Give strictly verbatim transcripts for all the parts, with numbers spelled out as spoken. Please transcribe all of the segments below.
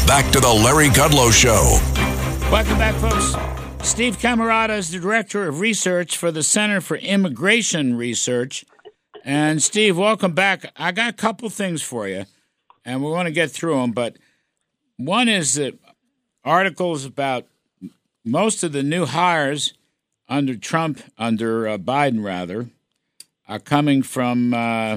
back to the Larry Kudlow Show. Welcome back, folks. Steve Camarada is the Director of Research for the Center for Immigration Research. And, Steve, welcome back. I got a couple things for you, and we want to get through them. But one is that articles about most of the new hires under Trump, under uh, Biden, rather, are coming from, uh,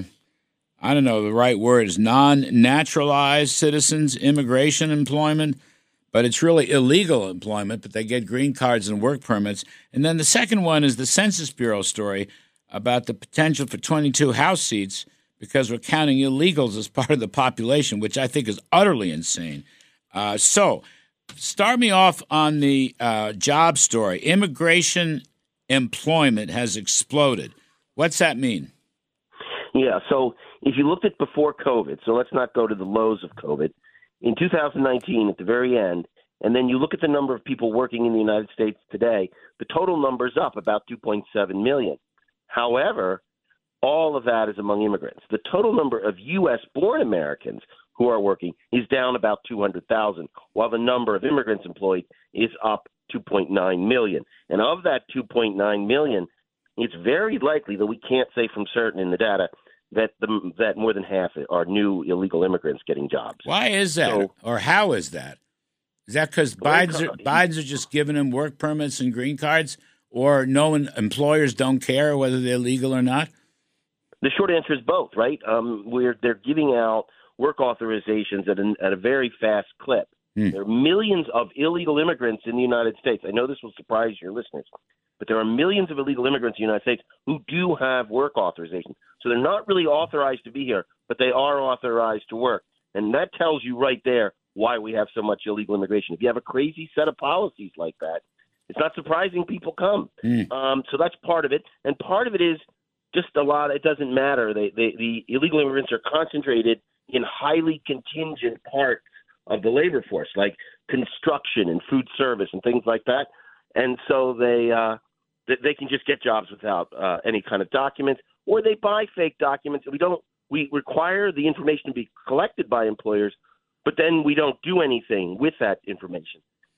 I don't know, the right word is non-naturalized citizens, immigration employment. But it's really illegal employment, but they get green cards and work permits. And then the second one is the Census Bureau story about the potential for twenty-two House seats because we're counting illegals as part of the population, which I think is utterly insane. Uh, so start me off on the uh, job story. Immigration employment has exploded. What's that mean? Yeah, so if you looked at before COVID, so let's not go to the lows of COVID, in two thousand nineteen, at the very end, and then you look at the number of people working in the United States today, the total number is up about two point seven million. However, all of that is among immigrants. The total number of U S-born Americans who are working is down about two hundred thousand, while the number of immigrants employed is up two point nine million. And of that two point nine million, it's very likely, though we can't say from certain in the data, that the, that more than half are new illegal immigrants getting jobs. Why is that, so, or how is that? Is that because Biden's are, Biden's are just giving them work permits and green cards, or no one, employers don't care whether they're legal or not? The short answer is both, right? Um, we're they're giving out work authorizations at a, at a very fast clip. Hmm. There are millions of illegal immigrants in the United States. I know this will surprise your listeners, but there are millions of illegal immigrants in the United States who do have work authorization. So they're not really authorized to be here, but they are authorized to work. And that tells you right there why we have so much illegal immigration. If you have a crazy set of policies like that, it's not surprising people come. Mm. Um, so that's part of it. And part of it is just a lot. It doesn't matter. They, they, the illegal immigrants are concentrated in highly contingent parts of the labor force, like construction and food service and things like that. And so they uh, they can just get jobs without uh, any kind of documents, or they buy fake documents. We don't we require the information to be collected by employers, but then we don't do anything with that information.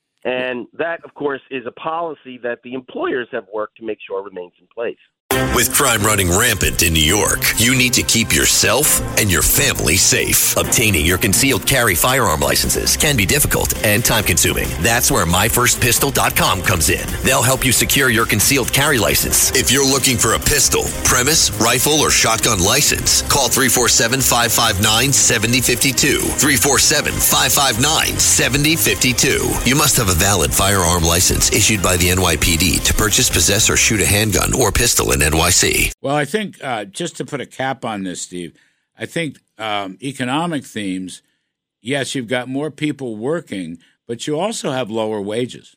And that, of course, is a policy that the employers have worked to make sure remains in place. With crime running rampant in New York, you need to keep yourself and your family safe. Obtaining your concealed carry firearm licenses can be difficult and time-consuming. That's where my first pistol dot com comes in. They'll help you secure your concealed carry license. If you're looking for a pistol, premise, rifle, or shotgun license, call three four seven, five five nine, seven zero five two. three four seven, five five nine, seven zero five two. You must have a valid firearm license issued by the N Y P D to purchase, possess, or shoot a handgun or pistol in N Y C. Well, I think, uh, just to put a cap on this, Steve, I think um, economic themes, yes, you've got more people working, but you also have lower wages.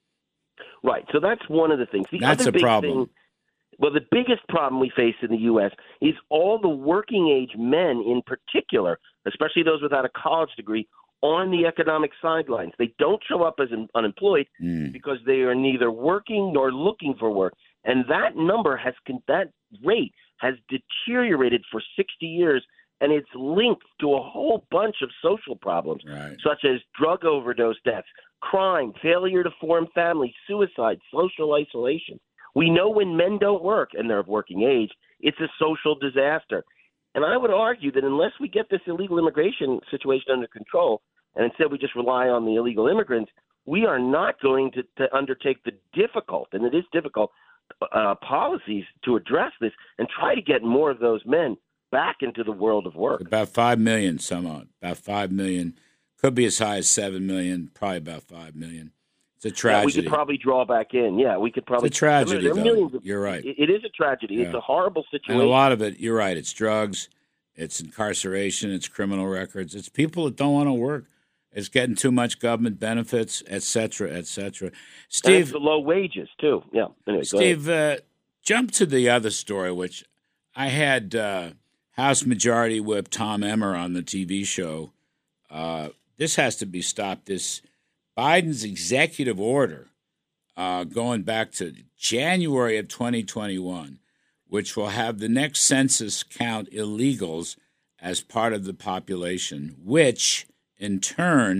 Right. So that's one of the things. The that's other a big problem. Thing, well, the biggest problem we face in the U S is all the working age men in particular, especially those without a college degree, on the economic sidelines. They don't show up as un- unemployed mm. because they are neither working nor looking for work. And that number has that rate has deteriorated for sixty years, and it's linked to a whole bunch of social problems, right, such as drug overdose deaths, crime, failure to form families, suicide, social isolation. We know when men don't work and they're of working age, it's a social disaster. And I would argue that unless we get this illegal immigration situation under control, and instead we just rely on the illegal immigrants, we are not going to, to undertake the difficult, and it is difficult, Uh, policies to address this and try to get more of those men back into the world of work. About five million, some odd. About five million. Could be as high as seven million, probably about five million. It's a tragedy. Yeah, we could probably draw back in. Yeah, we could probably. It's a tragedy, I mean, though. Of, you're right. It, it is a tragedy. Yeah. It's a horrible situation. And a lot of it, you're right, it's drugs, it's incarceration, it's criminal records, it's people that don't want to work. It's getting too much government benefits, et cetera, et cetera. Steve, and it's the low wages too. Yeah. Anyway, Steve, uh, jump to the other story, which I had uh, House Majority Whip Tom Emmer on the T V show. Uh, this has to be stopped. This Biden's executive order uh, going back to January of twenty twenty-one, which will have the next census count illegals as part of the population, which in turn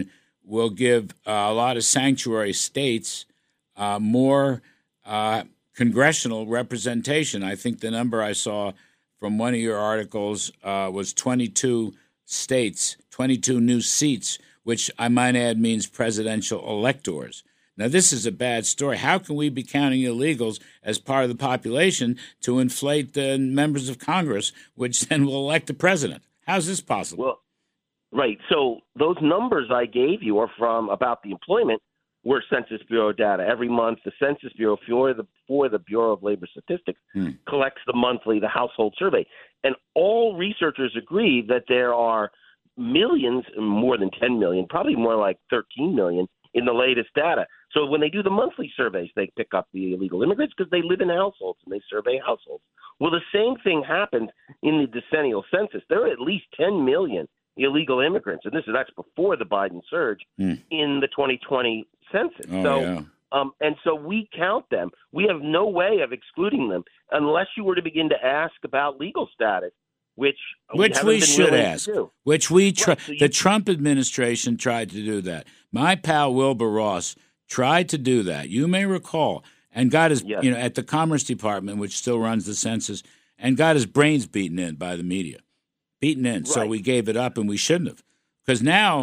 will give uh, a lot of sanctuary states uh, more uh, congressional representation. I think the number I saw from one of your articles uh, was twenty-two states, twenty-two new seats, which I might add means presidential electors. Now, this is a bad story. How can we be counting illegals as part of the population to inflate the members of Congress, which then will elect the president? How's this possible? Well, right. So those numbers I gave you are from about the employment were Census Bureau data. Every month, the Census Bureau, for the, for the Bureau of Labor Statistics, hmm. collects the monthly, the household survey. And all researchers agree that there are millions, more than ten million, probably more like thirteen million in the latest data. So when they do the monthly surveys, they pick up the illegal immigrants because they live in households and they survey households. Well, the same thing happened in the decennial census. There are at least ten million illegal immigrants, and this is that's before the Biden surge, mm. in the twenty twenty census. Oh, so, yeah. um, and so we count them. We have no way of excluding them unless you were to begin to ask about legal status, which which we, we should ask, which we tr- right, so you- the Trump administration tried to do that. My pal Wilbur Ross tried to do that. You may recall, and got his yes. you know at the Commerce Department, which still runs the census, and got his brains beaten in by the media, beaten in. Right. So we gave it up, and we shouldn't have, because now,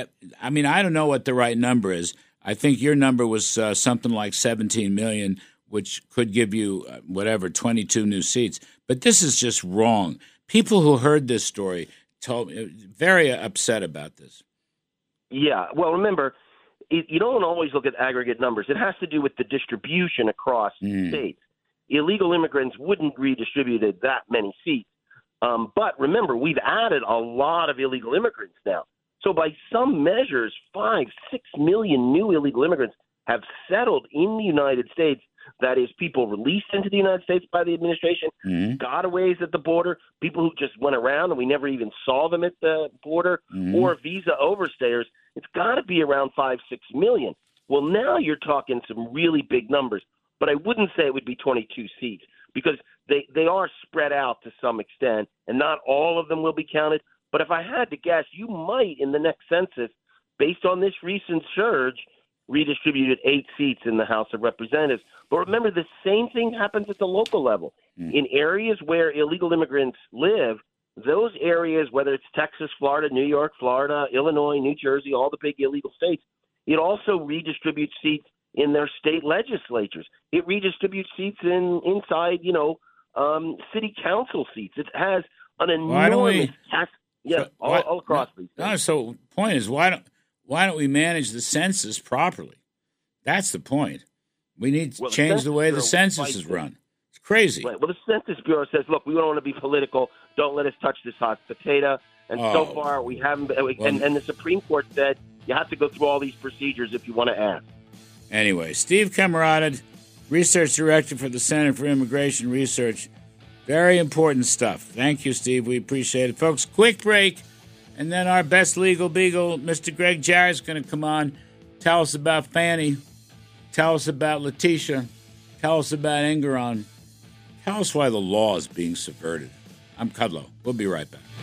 I mean, I don't know what the right number is. I think your number was uh, something like seventeen million, which could give you uh, whatever twenty-two new seats. But this is just wrong. People who heard this story told me very upset about this. Yeah. Well, remember, it, you don't always look at aggregate numbers. It has to do with the distribution across mm. states. Illegal immigrants wouldn't redistributed that many seats. Um, but remember, we've added a lot of illegal immigrants now. So by some measures, five, six million new illegal immigrants have settled in the United States. That is, people released into the United States by the administration, mm-hmm. gotaways at the border, people who just went around and we never even saw them at the border, mm-hmm. or visa overstayers. It's got to be around five, six million. Well, now you're talking some really big numbers, but I wouldn't say it would be twenty-two seats because they, they are spread out to some extent, and not all of them will be counted. But if I had to guess, you might in the next census, based on this recent surge, redistributed eight seats in the House of Representatives. But remember, the same thing happens at the local level. Mm. In areas where illegal immigrants live, those areas, whether it's Texas, Florida, New York, Florida, Illinois, New Jersey, all the big illegal states, it also redistributes seats in their state legislatures. It redistributes seats in inside, you know, um, city council seats. It has an enormous tax. Yeah, so, all, all across these states. No, so the point is, why don't why don't we manage the census properly? That's the point. We need to well, change the, the way the census is run. It's crazy. Right. Well, the Census Bureau says, look, we don't want to be political. Don't let us touch this hot potato. And oh, so far, we haven't been. Well, and, and the Supreme Court said you have to go through all these procedures if you want to ask. Anyway, Steve Camarada, Research Director for the Center for Immigration Research. Very important stuff. Thank you, Steve. We appreciate it. Folks, quick break. And then our best legal beagle, Mister Greg Jarrett, is going to come on, tell us about Fannie, tell us about Letitia, tell us about Engeron, tell us why the law is being subverted. I'm Kudlow. We'll be right back.